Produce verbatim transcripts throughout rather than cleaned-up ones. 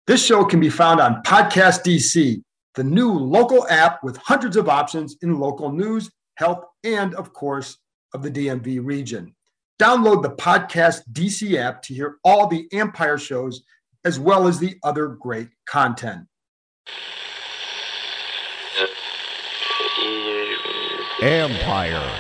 This show can be found on Podcast D C, the new local app with hundreds of options in local news, health, and, of course, of the D M V region. Download the Podcast D C app to hear all the Empire shows as well as the other great content. Empire.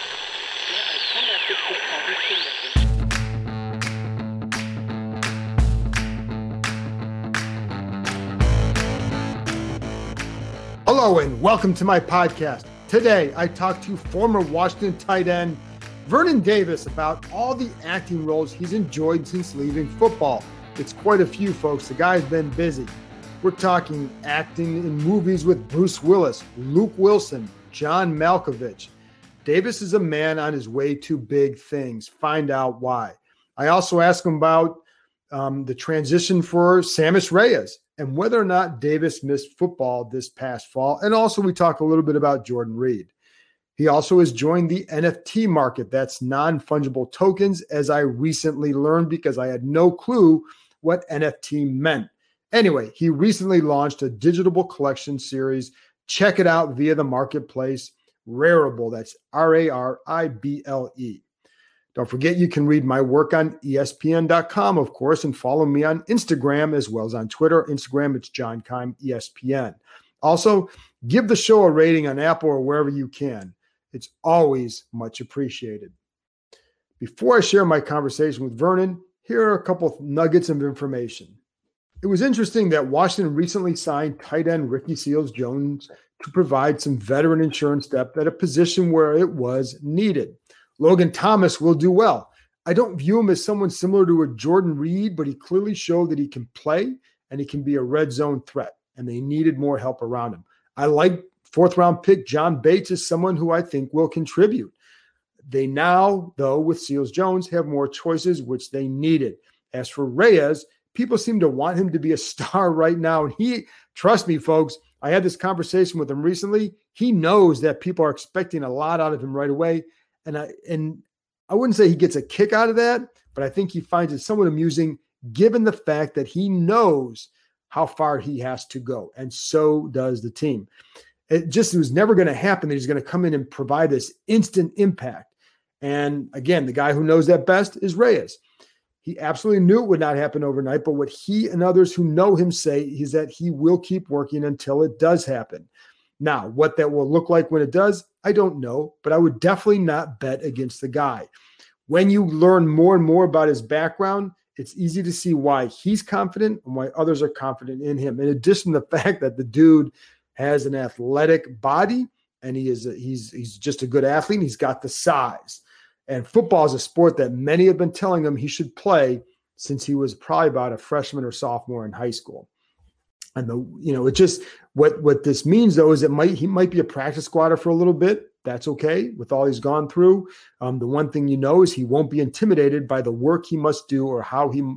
Hello and welcome to my podcast. Today, I talk to former Washington tight end Vernon Davis about all the acting roles he's enjoyed since leaving football. It's quite a few, folks. The guy's been busy. We're talking acting in movies with Bruce Willis, Luke Wilson, John Malkovich. Davis is a man on his way to big things. Find out why. I also ask him about um, the transition for Sammis Reyes and whether or not Davis missed football this past fall. And also we talk a little bit about Jordan Reed. He also has joined the N F T market. That's non-fungible tokens, as I recently learned because I had no clue what N F T meant. Anyway, he recently launched a digital collection series. Check it out via the marketplace, Rarible. That's R A R I B L E. Don't forget you can read my work on E S P N dot com, of course, and follow me on Instagram as well as on Twitter. Instagram, it's John Keim, E S P N. Also, give the show a rating on Apple or wherever you can. It's always much appreciated. Before I share my conversation with Vernon, here are a couple of nuggets of information. It was interesting that Washington recently signed tight end Ricky Seals-Jones to provide some veteran insurance depth at a position where it was needed. Logan Thomas will do well. I don't view him as someone similar to a Jordan Reed, but he clearly showed that he can play and he can be a red zone threat, and they needed more help around him. I like fourth round pick John Bates as someone who I think will contribute. They now, though, with Seals-Jones, have more choices, which they needed. As for Reyes, people seem to want him to be a star right now. And he, trust me, folks, I had this conversation with him recently. He knows that people are expecting a lot out of him right away. And I, and I wouldn't say he gets a kick out of that, but I think he finds it somewhat amusing given the fact that he knows how far he has to go. And so does the team. It just it was never going to happen that he's going to come in and provide this instant impact. And again, the guy who knows that best is Reyes. He absolutely knew it would not happen overnight, but what he and others who know him say is that he will keep working until it does happen. Now, what that will look like when it does, I don't know, but I would definitely not bet against the guy. When you learn more and more about his background, it's easy to see why he's confident and why others are confident in him. In addition to the fact that the dude has an athletic body, and he is a, he's he's just a good athlete. He's got the size. And football is a sport that many have been telling him he should play since he was probably about a freshman or sophomore in high school. And the you know it just what what this means though is it might he might be a practice squatter for a little bit. That's okay with all he's gone through. Um, the one thing you know is he won't be intimidated by the work he must do or how he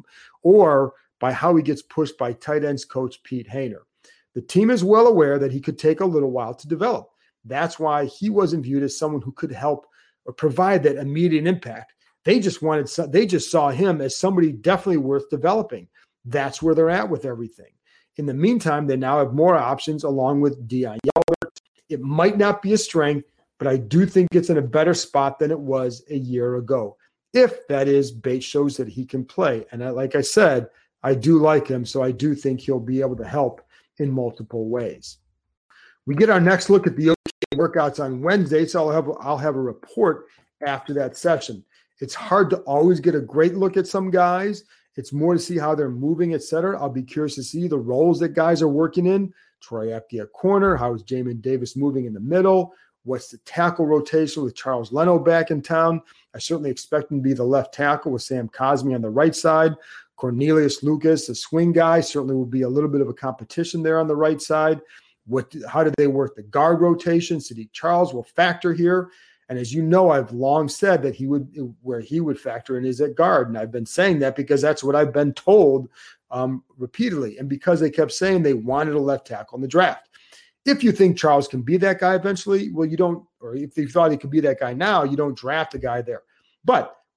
or by how he gets pushed by tight ends coach Pete Haener. The team is well aware that he could take a little while to develop. That's why he wasn't viewed as someone who could help or provide that immediate impact. They just wanted, they just saw him as somebody definitely worth developing. That's where they're at with everything. In the meantime, they now have more options along with Dion Yeller. It might not be a strength, but I do think it's in a better spot than it was a year ago. If that is, Bates shows that he can play. And I, like I said, I do like him, so I do think he'll be able to help in multiple ways. We get our next look at the O T A workouts on Wednesday, so I'll have, I'll have a report after that session. It's hard to always get a great look at some guys. It's more to see how they're moving, et cetera. I'll be curious to see the roles that guys are working in. Troy Apke at corner. How is Jamin Davis moving in the middle? What's the tackle rotation with Charles Leno back in town? I certainly expect him to be the left tackle with Sam Cosmi on the right side. Cornelius Lucas, a swing guy, certainly will be a little bit of a competition there on the right side. What? How do they work the guard rotation? Sadiq Charles will factor here. And as you know, I've long said that he would, where he would factor in is at guard. And I've been saying that because that's what I've been told um, repeatedly. And because they kept saying they wanted a left tackle in the draft. If you think Charles can be that guy eventually, well, you don't, or if you thought he could be that guy now, you don't draft a guy there. But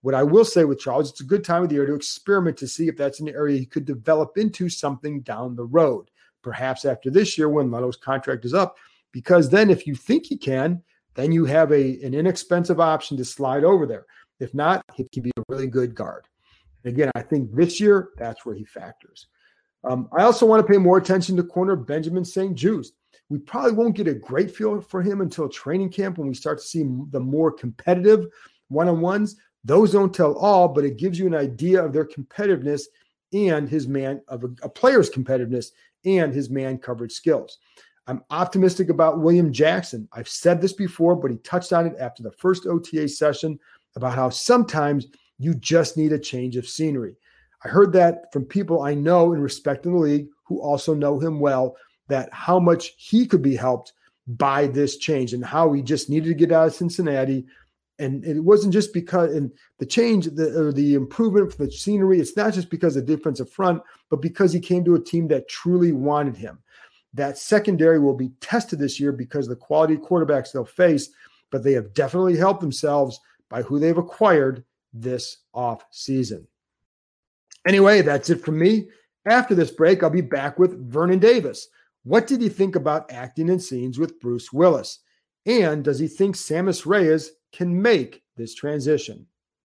What I will say with Charles, it's a good time of the year to experiment to see if that's an area he could develop into something down the road, perhaps after this year when Leno's contract is up, because then if you think he can, then you have a, an inexpensive option to slide over there. If not, he can be a really good guard. And again, I think this year, that's where he factors. Um, I also want to pay more attention to corner Benjamin Saint Juste. We probably won't get a great feel for him until training camp when we start to see the more competitive one-on-ones. Those don't tell all, but it gives you an idea of their competitiveness and his man of a, a player's competitiveness and his man coverage skills. I'm optimistic about William Jackson. I've said this before, but he touched on it after the first O T A session about how sometimes you just need a change of scenery. I heard that from people I know and respect in the league who also know him well, that how much he could be helped by this change and how he just needed to get out of Cincinnati. And it wasn't just because and the change, the, or the improvement for the scenery, it's not just because of defensive front, but because he came to a team that truly wanted him. That secondary will be tested this year because of the quality quarterbacks they'll face, but they have definitely helped themselves by who they've acquired this off season. Anyway, that's it from me. After this break, I'll be back with Vernon Davis. What did he think about acting in scenes with Bruce Willis? And does he think Sammis Reyes can make this transition?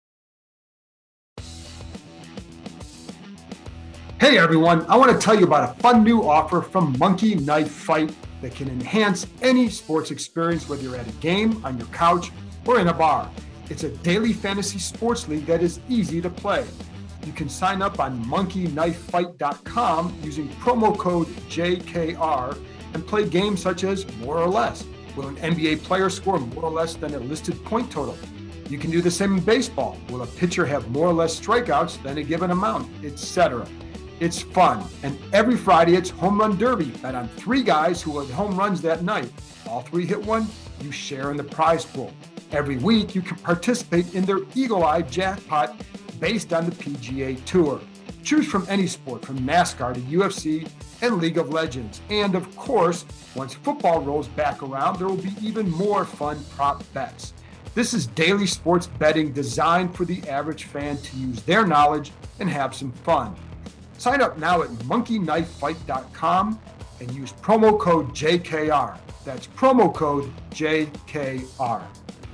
Hey everyone, I want to tell you about a fun new offer from Monkey Knife Fight that can enhance any sports experience, whether you're at a game, on your couch, or in a bar. It's a daily fantasy sports league that is easy to play. You can sign up on monkey knife fight dot com using promo code J K R and play games such as More or Less. Will an N B A player score more or less than a listed point total? You can do the same in baseball. Will a pitcher have more or less strikeouts than a given amount, et cetera? It's fun. And every Friday, it's Home Run Derby. Bet on three guys who had home runs that night. All three hit one, you share in the prize pool. Every week, you can participate in their Eagle Eye Jackpot based on the P G A Tour. Choose from any sport, from NASCAR to U F C and League of Legends. And of course, once football rolls back around, there will be even more fun prop bets. This is daily sports betting designed for the average fan to use their knowledge and have some fun. Sign up now at monkey knife fight dot com and use promo code J K R. That's promo code J K R.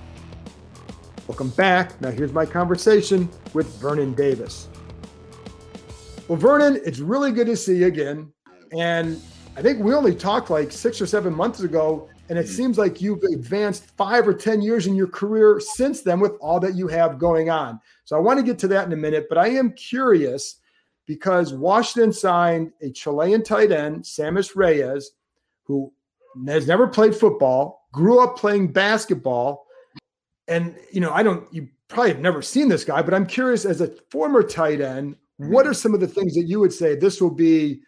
Welcome back. Now here's my conversation with Vernon Davis. Well, Vernon, it's really good to see you again. And I think we only talked like six or seven months ago, and it seems like you've advanced five or ten years in your career since then with all that you have going on. So I want to get to that in a minute, but I am curious because Washington signed a Chilean tight end, Sammis Reyes, who has never played football, grew up playing basketball. And, you know, I don't, you probably have never seen this guy, but I'm curious, as a former tight end, what are some of the things that you would say this will be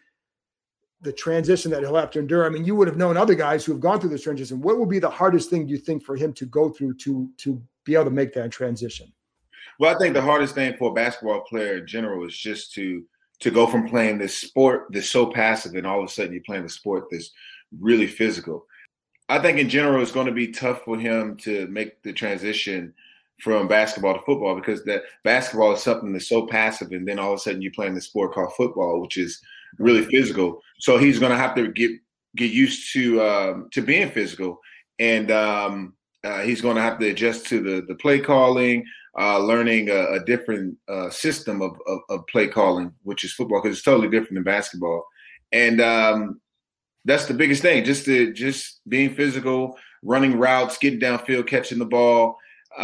the transition that he'll have to endure? I mean, you would have known other guys who have gone through this transition. What would be the hardest thing, do you think, for him to go through to, to be able to make that transition? Well, I think the hardest thing for a basketball player in general is just to to go from playing this sport that's so passive and all of a sudden you're playing a sport that's really physical. I think in general it's going to be tough for him to make the transition from basketball to football because that basketball is something that's so passive and then all of a sudden you're playing this sport called football, which is really physical. So he's going to have to get get used to um, to being physical, and um, uh, he's going to have to adjust to the the play calling, uh, learning a, a different uh, system of, of, of play calling, which is football, because it's totally different than basketball. And um, that's the biggest thing, just to just being physical, running routes, getting downfield, catching the ball.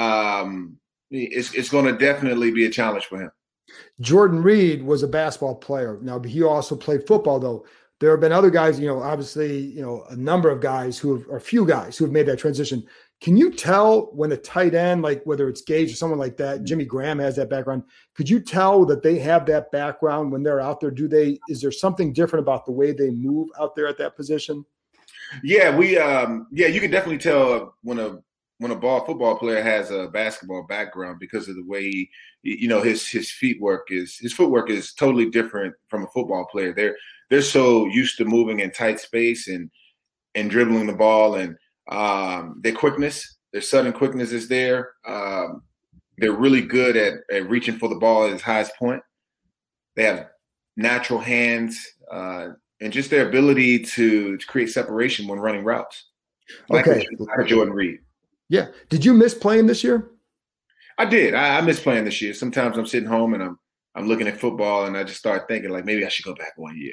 Um, it's it's going to definitely be a challenge for him. Jordan Reed was a basketball player. Now, he also played football, though. There have been other guys, you know, obviously, you know, a number of guys who have, or a few guys who have made that transition. Can you tell when a tight end, like whether it's Gage or someone like that, Jimmy Graham has that background, could you tell that they have that background when they're out there? Do they, is there something different about the way they move out there at that position? Yeah, we, um, yeah, you can definitely tell when a, when a ball football player has a basketball background because of the way he, you know, his, his feet work is, his footwork is totally different from a football player. They're, they're so used to moving in tight space and, and dribbling the ball, and um, their quickness, their sudden quickness is there. Um, they're really good at, at reaching for the ball at its highest point. They have natural hands uh, and just their ability to, to create separation when running routes. Like okay. Like Jordan Reed. Yeah. Did you miss playing this year? I did. I, I miss playing this year. Sometimes I'm sitting home and I'm I'm looking at football and I just start thinking like maybe I should go back one year.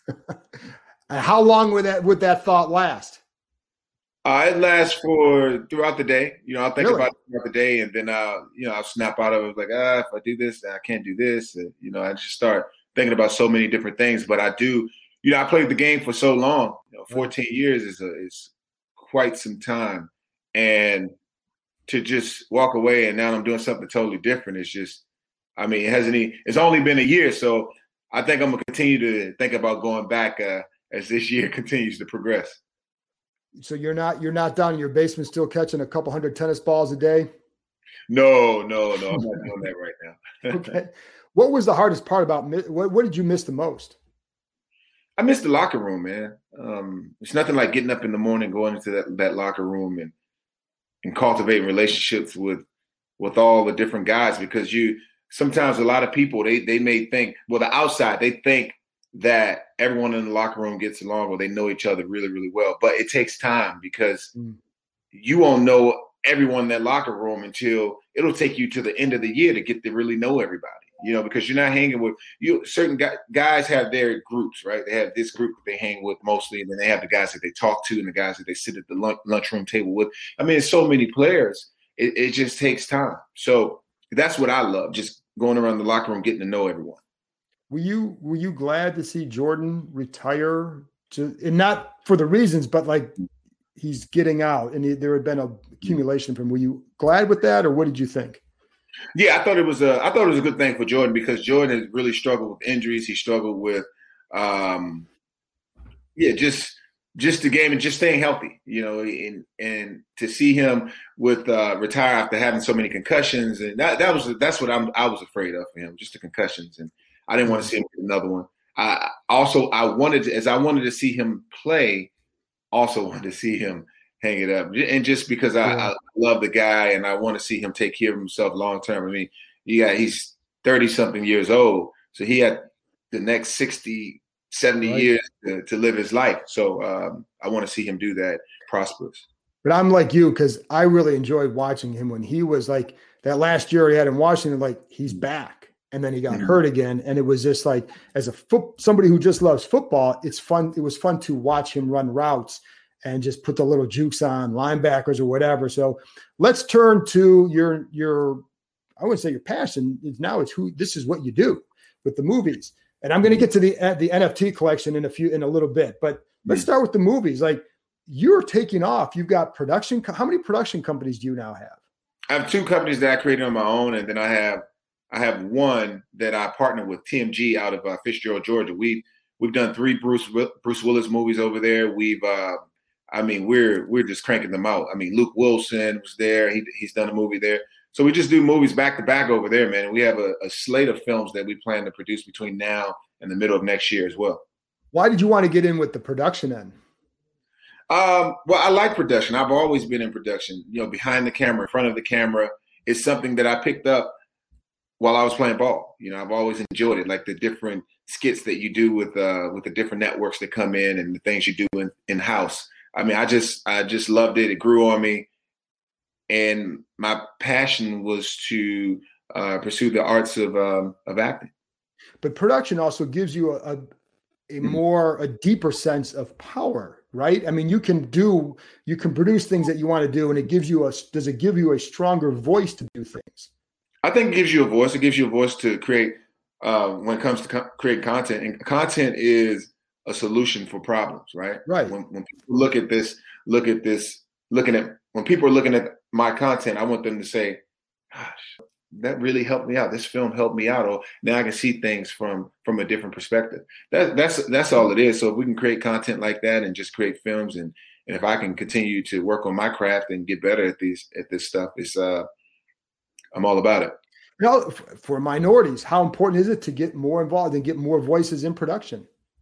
How long would that would that thought last? Uh, it lasts for throughout the day. You know, I'll think really? about it throughout the day, and then I'll, you know, I'll snap out of it like, ah, if I do this, then I can't do this. And, you know, I just start thinking about so many different things. But I do, you know, I played the game for so long. You know, fourteen years is a, is quite some time, and to just walk away and now I'm doing something totally different. It's just, I mean, it hasn't even, it's only been a year, so I think I'm gonna continue to think about going back uh, as this year continues to progress. So you're not you're not down in your basement still catching a couple hundred tennis balls a day? No, no, no. I'm not doing that right now. Okay. What was the hardest part about what? What did you miss the most? I miss the locker room, man. Um, it's nothing like getting up in the morning, going into that, that locker room, and and cultivating relationships with with all the different guys. Because you sometimes a lot of people they they may think, well, the outside they think that everyone in the locker room gets along or they know each other really, really well. But it takes time because mm. you won't know everyone in that locker room until it'll take you to the end of the year to get to really know everybody, you know, because you're not hanging with you. Certain guys, guys have their groups, right? They have this group that they hang with mostly, and then they have the guys that they talk to and the guys that they sit at the lunch, lunchroom table with. I mean, it's so many players. It, it just takes time. So that's what I love, just going around the locker room, getting to know everyone. Were you were you glad to see Jordan retire? To and not for the reasons, but like he's getting out, and he, there had been a accumulation from. Were you glad with that, or what did you think? Yeah, I thought it was a I thought it was a good thing for Jordan because Jordan has really struggled with injuries. He struggled with, um, yeah, just just the game and just staying healthy, you know, and and to see him with uh, retire after having so many concussions, and that that was that's what I'm I was afraid of for him, just the concussions and. I didn't want to see him get another one. I also I wanted to, as I wanted to see him play, also wanted to see him hang it up. And just because I, yeah. I love the guy and I want to see him take care of himself long term. I mean, yeah, he's thirty something years old, so he had the next sixty, seventy right. years to, to live his life. So um, I want to see him do that prosperous. But I'm like you because I really enjoyed watching him when he was like that last year he had in Washington. Like he's back. And then he got mm-hmm. hurt again. And it was just like, as a foot, somebody who just loves football, it's fun. It was fun to watch him run routes and just put the little jukes on linebackers or whatever. So let's turn to your, your, I wouldn't say your passion is now it's who, this is what you do with the movies. And I'm going to get to the, uh, the N F T collection in a few, in a little bit, but mm-hmm. let's start with the movies. Like you're taking off, you've got production. How many production companies do you now have? I have two companies that I created on my own. And then I have, I have one that I partner with T M G out of uh, Fitzgerald, Georgia. We've we've done three Bruce Bruce Willis movies over there. We've, uh, I mean, we're we're just cranking them out. I mean, Luke Wilson was there. He he's done a movie there. So we just do movies back to back over there, man. And we have a, a slate of films that we plan to produce between now and the middle of next year as well. Why did you want to get in with the production end? Um, well, I like production. I've always been in production. You know, behind the camera, in front of the camera, is something that I picked up while I was playing ball. You know, I've always enjoyed it, like the different skits that you do with uh, with the different networks that come in and the things you do in, in-house. I mean, I just I just loved it. It grew on me. And my passion was to uh, pursue the arts of um, of acting. But production also gives you a, a, a more, a deeper sense of power, right? I mean, you can do, you can produce things that you want to do, and it gives you a, does it give you a stronger voice to do things? I think it gives you a voice. It gives you a voice to create uh, when it comes to co- create content. And content is a solution for problems, right? Right. When, when people look at this, look at this, looking at, when people are looking at my content, I want them to say, gosh, that really helped me out. This film helped me out. Or now I can see things from, from a different perspective. That, that's, that's all it is. So if we can create content like that and just create films, and, and if I can continue to work on my craft and get better at these, at this stuff, it's, uh, I'm all about it. Now, for minorities, how important is it to get more involved and get more voices in production?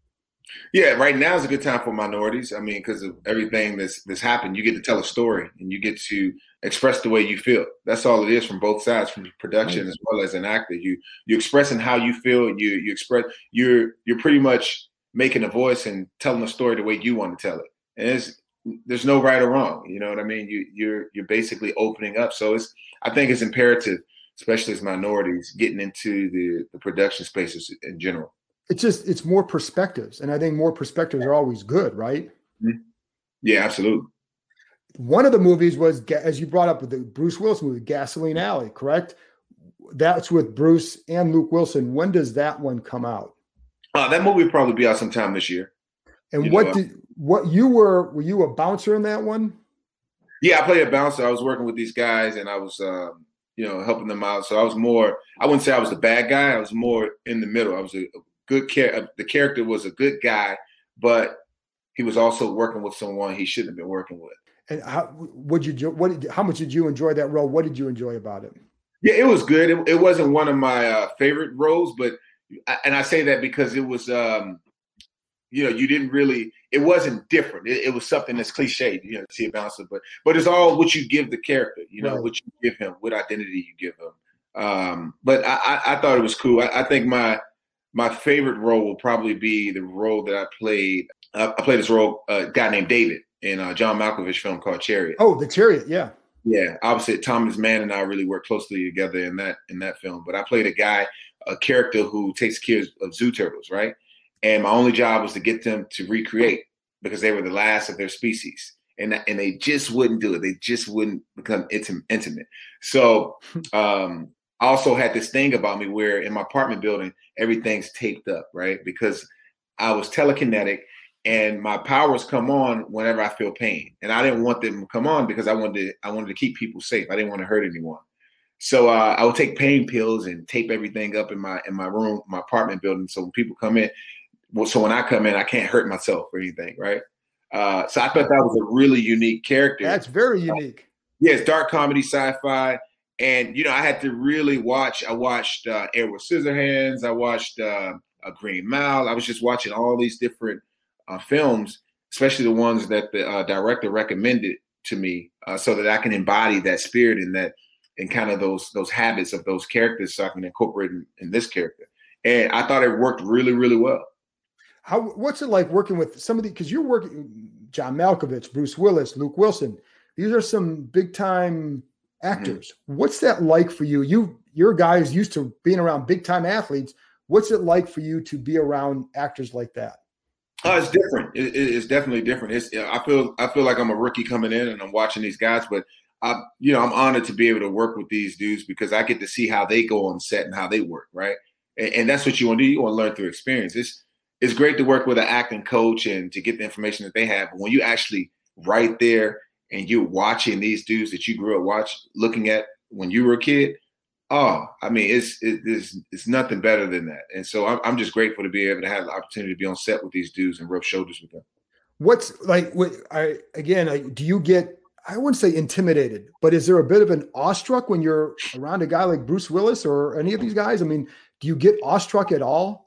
Yeah, right now is a good time for minorities. I mean, because of everything that's that's happened, you get to tell a story and you get to express the way you feel. That's all it is from both sides, from production as well as an actor. You you're expressing how you feel. You you express you're you're pretty much making a voice and telling a story the way you want to tell it. And it's, there's no right or wrong. You know what I mean? You you're you're basically opening up. So it's I think it's imperative, especially as minorities, getting into the the production spaces in general. It's just, it's more perspectives. And I think more perspectives are always good, right? Mm-hmm. Yeah, absolutely. One of the movies was, as you brought up, with the Bruce Willis movie, Gasoline Alley, correct? That's with Bruce and Luke Wilson. When does that one come out? Uh, that movie will probably be out sometime this year. And you what know, did, what you were, were you a bouncer in that one? Yeah, I played a bouncer. I was working with these guys and I was, um, you know, helping them out. So I was more, I wouldn't say I was the bad guy. I was more in the middle. I was a, good care. The character was a good guy, but he was also working with someone he shouldn't have been working with. And how would you? What? How much did you enjoy that role? What did you enjoy about it? Yeah, it was good. It, it wasn't one of my uh, favorite roles, but and I say that because it was, um, you know, you didn't really. It wasn't different. It, it was something that's cliched, you know, to see a bouncer, but but it's all what you give the character, you know, right. What you give him, what identity you give him. Um, but I, I, I thought it was cool. I, I think my My favorite role will probably be the role that I played. Uh, I played this role, uh, a guy named David, in a John Malkovich film called Chariot. Oh, The Chariot, yeah. Yeah, obviously Thomas Mann and I really worked closely together in that in that film. But I played a guy, a character who takes care of zoo turtles, right? And my only job was to get them to recreate because they were the last of their species. And, and they just wouldn't do it. They just wouldn't become intimate. So um, I also had this thing about me where in my apartment building, everything's taped up, right? Because I was telekinetic and my powers come on whenever I feel pain. And I didn't want them to come on because I wanted to, I wanted to keep people safe. I didn't want to hurt anyone. So uh, I would take pain pills and tape everything up in my in my room, my apartment building. So when people come in, well, so when I come in, I can't hurt myself or anything, right? Uh, so I thought that was a really unique character. That's very unique. Yeah, it's dark comedy, sci-fi. And, you know, I had to really watch. I watched uh, Edward Scissorhands. I watched uh, a Green Mile. I was just watching all these different uh, films, especially the ones that the uh, director recommended to me uh, so that I can embody that spirit and that and kind of those those habits of those characters so I can incorporate in, in this character. And I thought it worked really, really well. How what's it like working with some of the, because you're working John Malkovich, Bruce Willis, Luke Wilson. These are some big time actors. Mm-hmm. What's that like for you? You you're a guy who's used to being around big time athletes. What's it like for you to be around actors like that? Uh, it's different. It, it's definitely different. It's I feel I feel like I'm a rookie coming in and I'm watching these guys, but I you know I'm honored to be able to work with these dudes because I get to see how they go on set and how they work, right? And, and that's what you want to do. You want to learn through experience. It's it's great to work with an acting coach and to get the information that they have. But when you actually right there and you're watching these dudes that you grew up watch looking at when you were a kid, oh, I mean, it's it, it's it's nothing better than that. And so I'm I'm just grateful to be able to have the opportunity to be on set with these dudes and rub shoulders with them. What's like? What I again? I, do you get? I wouldn't say intimidated, but is there a bit of an awestruck when you're around a guy like Bruce Willis or any of these guys? I mean, do you get awestruck at all?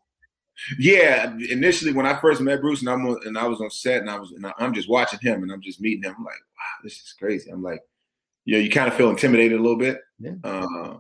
Yeah, initially when I first met Bruce and I'm on, and I was on set and I was and I'm just watching him and I'm just meeting him. I'm like, wow, this is crazy. I'm like, you know, you kind of feel intimidated a little bit, yeah. uh,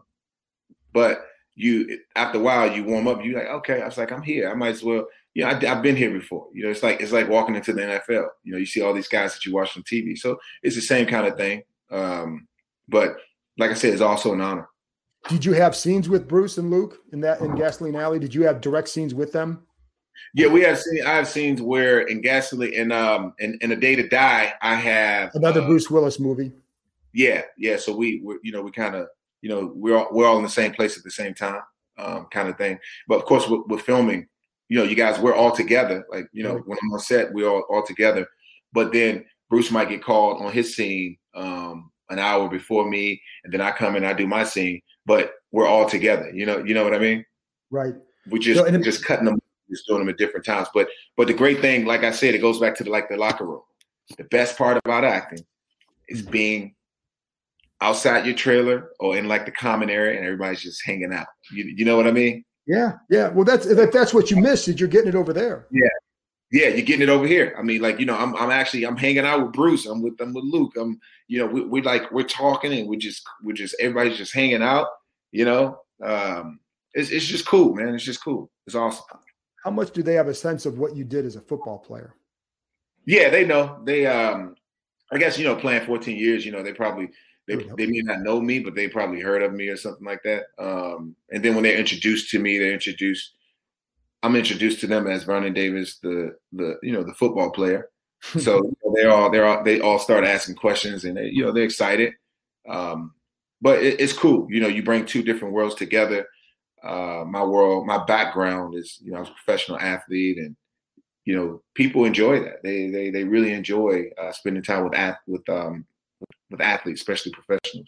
but you after a while you warm up. You're like, okay, I was like, I'm here. I might as well. You know, I, I've been here before. You know, it's like it's like walking into the N F L. You know, you see all these guys that you watch on T V, so it's the same kind of thing. Um, but like I said, it's also an honor. Did you have scenes with Bruce and Luke in that in Gasoline Alley? Did you have direct scenes with them? Yeah, we have seen. I have scenes where in Gasoline and um in, in A Day to Die, I have another uh, Bruce Willis movie. Yeah, yeah. So we, we you know, we kind of, you know, we're all, we're all in the same place at the same time, um, kind of thing. But of course, with, with filming, you know, you guys, we're all together. Like, you know, right. When I'm on set, we're all all together. But then Bruce might get called on his scene um, an hour before me, and then I come in, I do my scene. But we're all together. You know, you know what I mean? Right. We just so, just cutting them, just doing them at different times. But but the great thing, like I said, it goes back to the, like the locker room. The best part about acting is mm-hmm. being outside your trailer or in like the common area and everybody's just hanging out. You, you know what I mean? Yeah. Yeah. Well, that's, if that's what you missed, is you're getting it over there. Yeah. Yeah, you're getting it over here. I mean, like, you know, I'm I'm actually I'm hanging out with Bruce. I'm with I'm with Luke. I'm, you know, we we like we're talking and we just we're just everybody's just hanging out. You know, um, it's it's just cool, man. It's just cool. It's awesome. How much do they have a sense of what you did as a football player? Yeah, they know. They, um, I guess, you know, playing fourteen years, you know, they probably they they may not know me, but they probably heard of me or something like that. Um, and then when they're introduced to me, they're introduced. I'm introduced to them as Vernon Davis, the the you know the football player. So you know, they all they all they all start asking questions, and they, you know they're excited. Um, but it, it's cool, you know. You bring two different worlds together. Uh, my world, my background is, you know, I was a professional athlete, and you know people enjoy that. They they they really enjoy uh, spending time with with um with athletes, especially professionals.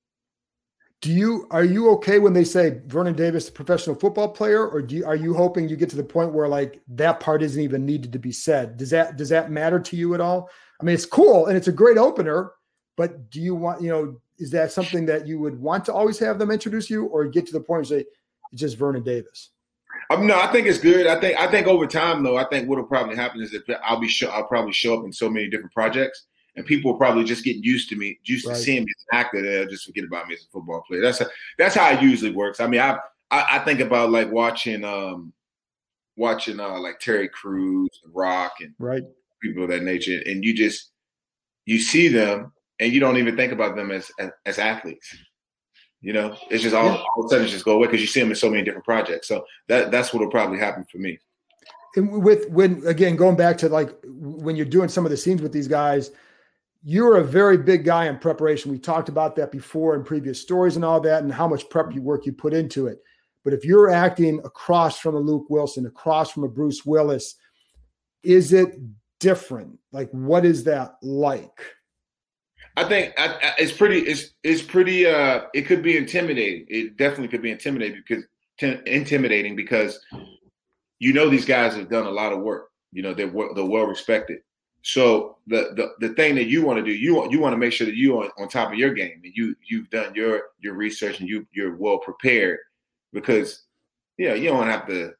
Do you are you okay when they say Vernon Davis, a professional football player, or do you, are you hoping you get to the point where like that part isn't even needed to be said? Does that does that matter to you at all? I mean, it's cool and it's a great opener, but do you want, you know, is that something that you would want to always have them introduce you, or get to the point and say it's just Vernon Davis? Um, no, I think it's good. I think I think over time though, I think what'll probably happen is that I'll be show, I'll probably show up in so many different projects. And people will probably just get used to me, used right. to seeing me as an actor. They'll just forget about me as a football player. That's how, that's how it usually works. I mean, I I, I think about like watching um, watching uh, like Terry Crews, Rock, and right. people of that nature, and you just you see them, and you don't even think about them as as, as athletes. You know, it's just all, yeah. all of a sudden it just go away because you see them in so many different projects. So that that's what will probably happen for me. And with when again going back to like when you're doing some of the scenes with these guys. You're a very big guy in preparation. We talked about that before in previous stories and all that, and how much prep you work you put into it. But if you're acting across from a Luke Wilson, across from a Bruce Willis, is it different? Like, what is that like? I think I, I, it's pretty. It's it's pretty. Uh, it could be intimidating. It definitely could be intimidating because t- intimidating because you know these guys have done a lot of work. You know they're they're well respected. So the, the the thing that you want to do, you want you want to make sure that you are on, on top of your game and you you've done your your research and you you're well prepared, because yeah you don't have to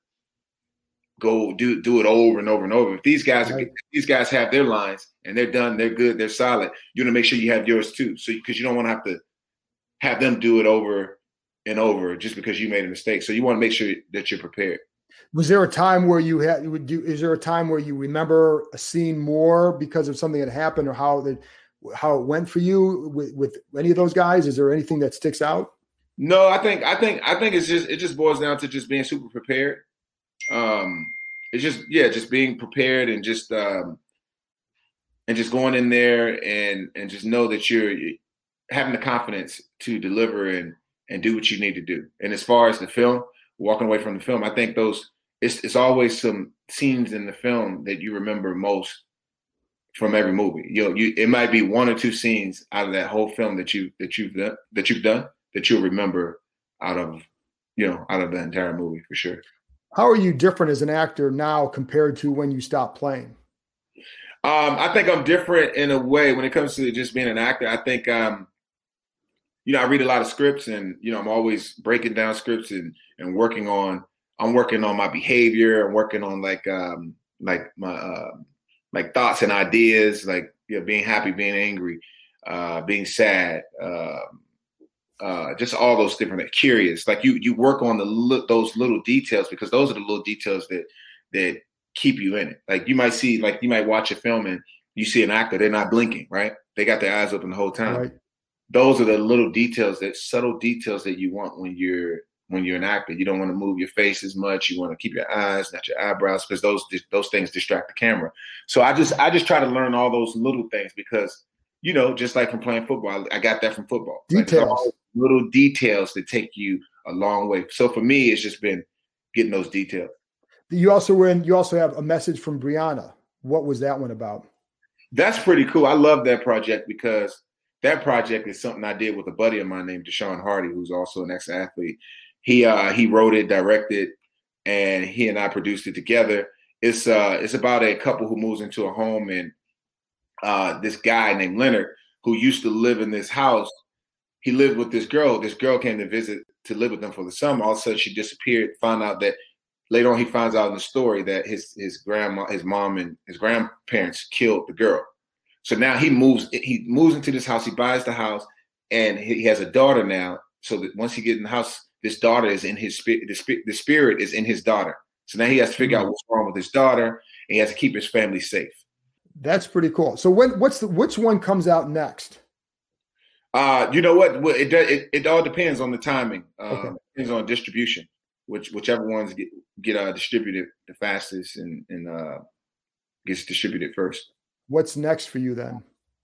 go do do it over and over and over. If these guys right. are, these guys have their lines and they're done, they're good, they're solid. You want to make sure you have yours too. So because you don't want to have to have them do it over and over just because you made a mistake. So you want to make sure that you're prepared. Was there a time where you had would do? Is there a time where you remember a scene more because of something that happened, or how that how it went for you with, with any of those guys? Is there anything that sticks out? No, I think I think I think it's just it just boils down to just being super prepared. Um, it's just yeah, just being prepared and just um, and just going in there and and just know that you're having the confidence to deliver and and do what you need to do. And as far as the film, walking away from the film, I think those. It's it's always some scenes in the film that you remember most from every movie. You know, you it might be one or two scenes out of that whole film that you that you've done that you've done that you'll remember out of you know out of the entire movie for sure. How are you different as an actor now compared to when you stopped playing? Um, I think I'm different in a way when it comes to just being an actor. I think um, you know I read a lot of scripts, and you know I'm always breaking down scripts and and working on. I'm working on my behavior. I'm working on like um, like my uh, like thoughts and ideas, like you know, being happy, being angry, uh, being sad, uh, uh, just all those different like, curious. Like you you work on the those little details because those are the little details that that keep you in it. Like you might see, like you might watch a film and you see an actor, they're not blinking, right? They got their eyes open the whole time. Right. Those are the little details, that subtle details that you want when you're. When you're an actor, you don't want to move your face as much. You want to keep your eyes, not your eyebrows, because those those things distract the camera. So I just I just try to learn all those little things because, you know, just like from playing football, I got that from football. Details, like little details that take you a long way. So for me, it's just been getting those details. You also were in. You also have a message from Brianna. What was that one about? That's pretty cool. I love that project because that project is something I did with a buddy of mine named Deshaun Hardy, who's also an ex-athlete. He uh, he wrote it, directed, and he and I produced it together. It's uh it's about a couple who moves into a home, and uh, this guy named Leonard, who used to live in this house, he lived with this girl. This girl came to visit to live with them for the summer. All of a sudden, she disappeared. Found out that later on he finds out in the story that his his grandma, his mom, and his grandparents killed the girl. So now he moves he moves into this house. He buys the house, and he has a daughter now. So that once he gets in the house, this daughter is in his spirit. The, sp- the spirit is in his daughter. So now he has to figure out what's wrong with his daughter, and he has to keep his family safe. That's pretty cool. So when what's the which one comes out next? Uh, you know what? Well, it, it it all depends on the timing. Um, Okay. Depends on distribution, which whichever ones get get uh, distributed the fastest and and uh, gets distributed first. What's next for you then?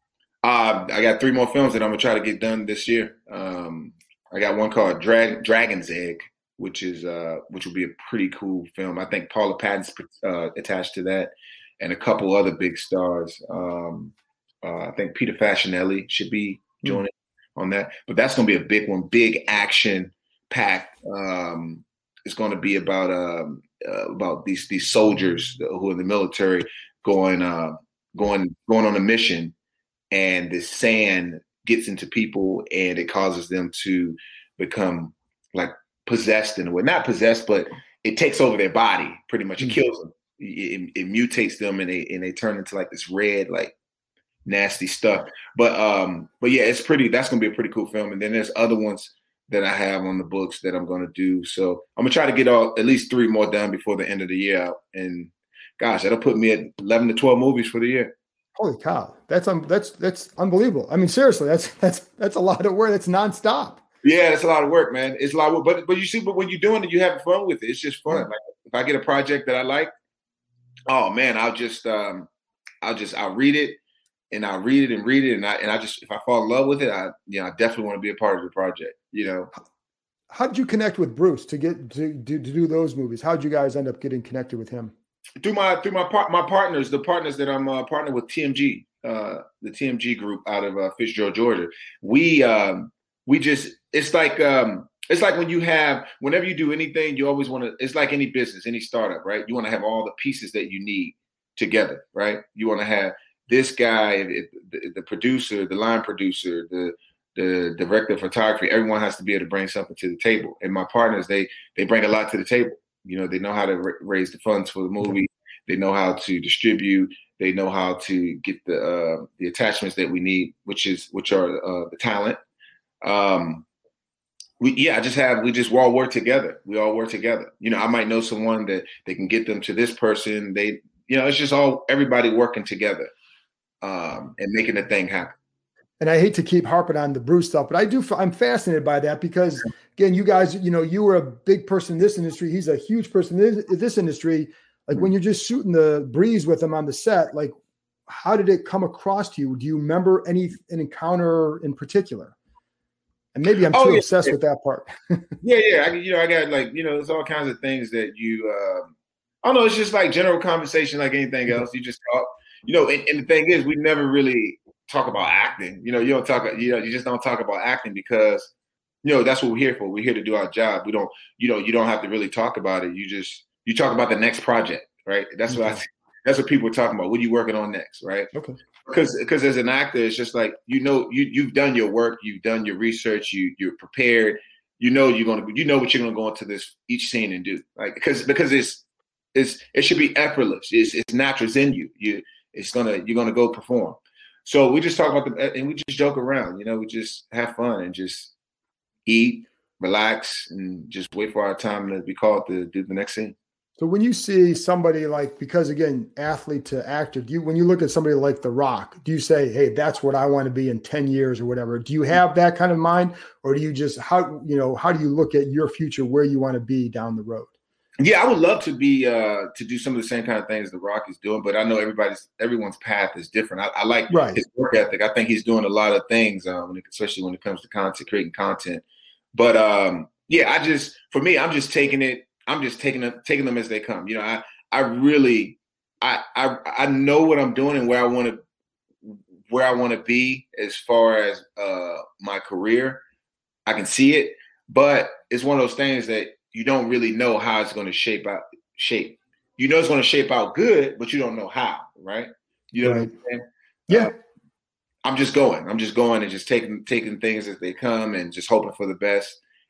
Uh, I got three more films that I'm gonna try to get done this year. Um, I got one called Drag, Dragon's Egg, which is uh, which will be a pretty cool film. I think Paula Patton's uh, attached to that, and a couple other big stars. Um, uh, I think Peter Facinelli should be joining mm. on that. But that's going to be a big one, big action packed. Um, it's going to be about um, uh, about these these soldiers who are in the military going uh, going going on a mission, and the sand gets into people and it causes them to become like possessed in a way. Not possessed, but it takes over their body pretty much. It kills them. It, it mutates them and they and they turn into like this red, like nasty stuff. But um, but yeah, it's pretty that's gonna be a pretty cool film. And then there's other ones that I have on the books that I'm gonna do. So I'm gonna try to get all at least three more done before the end of the year out. And gosh, that'll put me at eleven to twelve movies for the year. Holy cow. That's um, that's that's unbelievable. I mean, seriously, that's that's that's a lot of work. That's nonstop. Yeah, that's a lot of work, man. It's a lot of work. But but you see, but when you're doing it, you're having fun with it. It's just fun. Yeah. Like if I get a project that I like, oh man, I'll just um I'll just I'll read it and I'll read it and read it and I and I just if I fall in love with it, I you know, I definitely want to be a part of the project, you know. How did you connect with Bruce to get to, to, to do those movies? How did you guys end up getting connected with him? Through my through my par- my partners, the partners that I'm uh, partnered with, T M G, uh, the T M G group out of uh, Fitzgerald, Georgia. We um, we just it's like um, it's like when you have whenever you do anything, you always want to. It's like any business, any startup, right? You want to have all the pieces that you need together, right? You want to have this guy, the, the producer, the line producer, the the director of photography. Everyone has to be able to bring something to the table. And my partners, they they bring a lot to the table. You know, they know how to ra- raise the funds for the movie. They know how to distribute. They know how to get the uh, the attachments that we need, which is which are uh, the talent. Um, we yeah, I just have we just we all work together. We all work together. You know, I might know someone that they can get them to this person. They, you know, it's just all everybody working together um, and making the thing happen. And I hate to keep harping on the Bruce stuff, but I do, I'm fascinated by that because, again, you guys, you know, you were a big person in this industry. He's a huge person in this industry. Like when you're just shooting the breeze with him on the set, like how did it come across to you? Do you remember any an encounter in particular? And maybe I'm too oh, yeah, obsessed yeah. with that part. yeah, yeah. I, you know, I got like, you know, there's all kinds of things that you, uh, I don't know, it's just like general conversation like anything else. You just talk, you know, and, and the thing is, we never really talk about acting. You know, you don't talk, you know, you just don't talk about acting because, you know, that's what we're here for. We're here to do our job. We don't, you know, you don't have to really talk about it. You just, you talk about the next project, right? That's okay. what I, that's what people are talking about. What are you working on next, right? Okay. Because, because as an actor, it's just like, you know, you, you've done your work, you've done your research, you, you're prepared, you know, you're going to, you know what you're going to go into this, each scene and do, like, because, because it's, it's, it should be effortless. It's, it's natural. It's in you. You, it's going to, you're going to go perform. So we just talk about the, and we just joke around, you know, we just have fun and just eat, relax, and just wait for our time to be called to do the next scene. So when you see somebody like, because again, athlete to actor, do you, when you look at somebody like The Rock, do you say, hey, that's what I want to be in ten years or whatever? Do you have that kind of mind, or do you just, how, you know, how do you look at your future, where you want to be down the road? Yeah, I would love to be uh, to do some of the same kind of things The Rock is doing, but I know everybody's everyone's path is different. I, I like right. his work ethic. I think he's doing a lot of things, um, especially when it comes to content, creating content. But um, yeah, I just for me, I'm just taking it. I'm just taking them, taking them as they come. You know, I I really I I I know what I'm doing and where I want to where I want to be as far as uh, my career. I can see it, but it's one of those things that you don't really know how it's going to shape out. Shape, you know, it's going to shape out good, but you don't know how, right? You know right. what I'm saying? Yeah. Uh, I'm just going. I'm just going and just taking taking things as they come and just hoping for the best.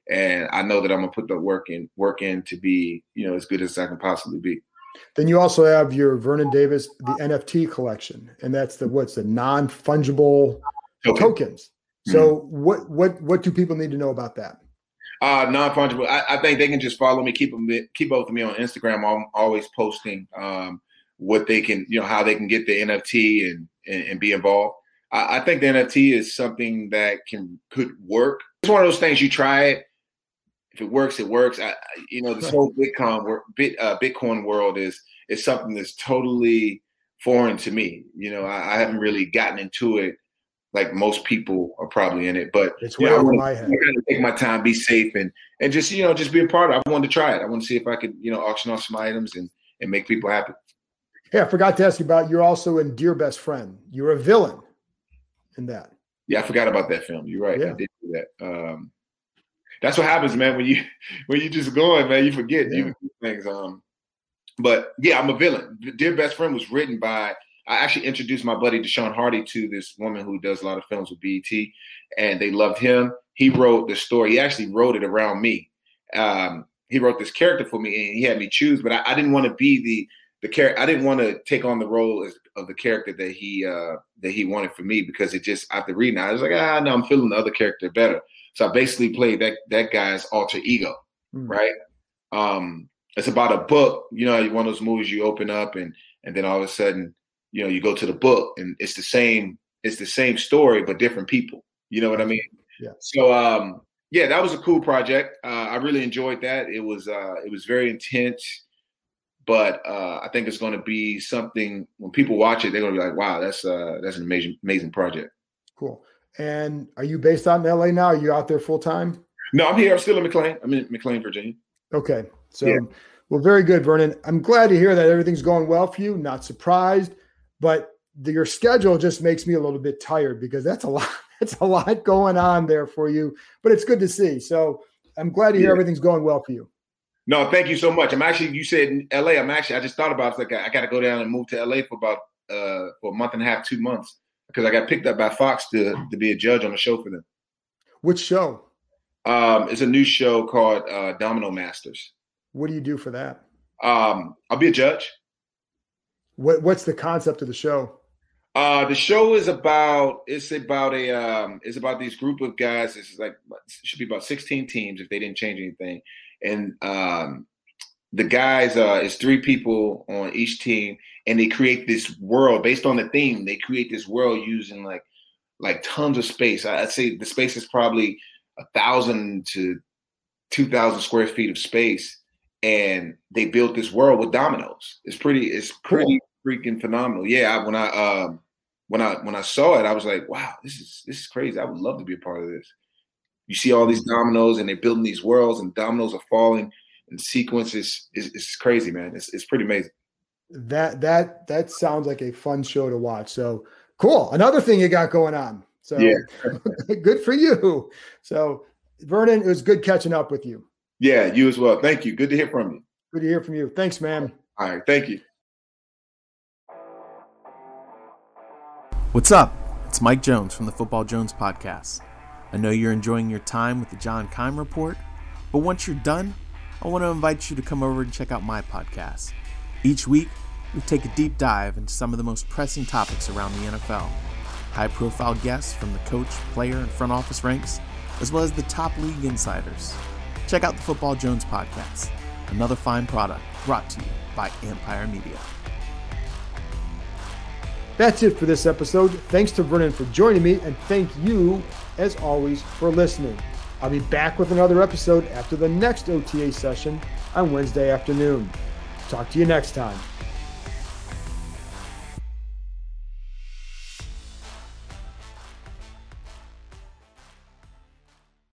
And I know that I'm gonna put the work in, work in to be, you know, as good as I can possibly be. Then you also have your Vernon Davis, the N F T collection, and that's the what's the non-fungible Token. tokens. So mm-hmm. what what what do people need to know about that? Uh, non-fungible. I, I think they can just follow me, keep them, keep up with me on Instagram. I'm always posting um, what they can, you know, how they can get the N F T and and, and be involved. I, I think the N F T is something that can could work. It's one of those things you try it. If it works, it works. I, you know, this whole Bitcoin, bit, uh, Bitcoin world is is something that's totally foreign to me. You know, I, I haven't really gotten into it like most people are probably in it. But it's way over my head. I gotta take my time, be safe, and and just you know just be a part of it. I wanted to try it. I want to see if I could you know auction off some items and and make people happy. Yeah, I forgot to ask you about. You're also in Dear Best Friend. You're a villain in that. Yeah, I forgot about that film. You're right. Yeah. I did do that. Um, That's what happens, man. When you when you just going, man, you forget yeah. you things. Um, but yeah, I'm a villain. Dear Best Friend was written by. I actually introduced my buddy Deshaun Hardy to this woman who does a lot of films with B E T, and they loved him. He wrote the story. He actually wrote it around me. Um, he wrote this character for me, and he had me choose. But I, I didn't want to be the the character. I didn't want to take on the role as, of the character that he uh, that he wanted for me because it just after reading, it, I was like, ah, no, I'm feeling the other character better. So I basically played that that guy's alter ego, mm. right? Um, it's about a book, you know, one of those movies you open up and and then all of a sudden, you know, you go to the book and it's the same, it's the same story but different people. You know what I mean? Yeah. So um, yeah, that was a cool project. Uh, I really enjoyed that. It was uh, it was very intense, but uh, I think it's going to be something when people watch it, they're going to be like, wow, that's uh, that's an amazing amazing project. Cool. And are you based out in L A now? Are you out there full time? No, I'm here. I'm still in McLean. I'm in McLean, Virginia. Okay. So, yeah. Well, very good, Vernon. I'm glad to hear that everything's going well for you. Not surprised, but the, your schedule just makes me a little bit tired because that's a lot. That's a lot going on there for you, but it's good to see. So I'm glad to hear yeah. everything's going well for you. No, thank you so much. I'm actually, you said in L A, I'm actually, I just thought about it. Like I, I got to go down and move to L A for about uh, for a month and a half, two months. Because I got picked up by Fox to, to be a judge on a show for them. Which show? Um, it's a new show called uh, Domino Masters. What do you do for that? Um, I'll be a judge. What What's the concept of the show? Uh, the show is about it's about a um, it's about these group of guys. It's like it should be about sixteen teams if they didn't change anything, and um, the guys uh, is three people on each team. And they create this world based on the theme. They create this world using like like tons of space. I'd say the space is probably a thousand to two thousand square feet of space, and they built this world with dominoes. It's pretty. It's pretty cool. Freaking phenomenal. Yeah. I, when I um when I when I saw it, I was like, wow, this is this is crazy. I would love to be a part of this. You see all these dominoes, and they're building these worlds, and dominoes are falling in sequence. Is is it's crazy, man. It's it's pretty amazing. That that that sounds like a fun show to watch. So cool. Another thing you got going on. So yeah. Good for you. So Vernon, it was good catching up with you. Yeah, you as well. Thank you. Good to hear from you. Good to hear from you. Thanks, man. All right. Thank you. What's up? It's Mike Jones from the Football Jones podcast. I know you're enjoying your time with the John Keim Report, but once you're done, I want to invite you to come over and check out my podcast. Each week, we take a deep dive into some of the most pressing topics around the N F L. High-profile guests from the coach, player, and front office ranks, as well as the top league insiders. Check out the Football Jones podcast, another fine product brought to you by Empire Media. That's it for this episode. Thanks to Vernon for joining me, and thank you, as always, for listening. I'll be back with another episode after the next O T A session on Wednesday afternoon. Talk to you next time.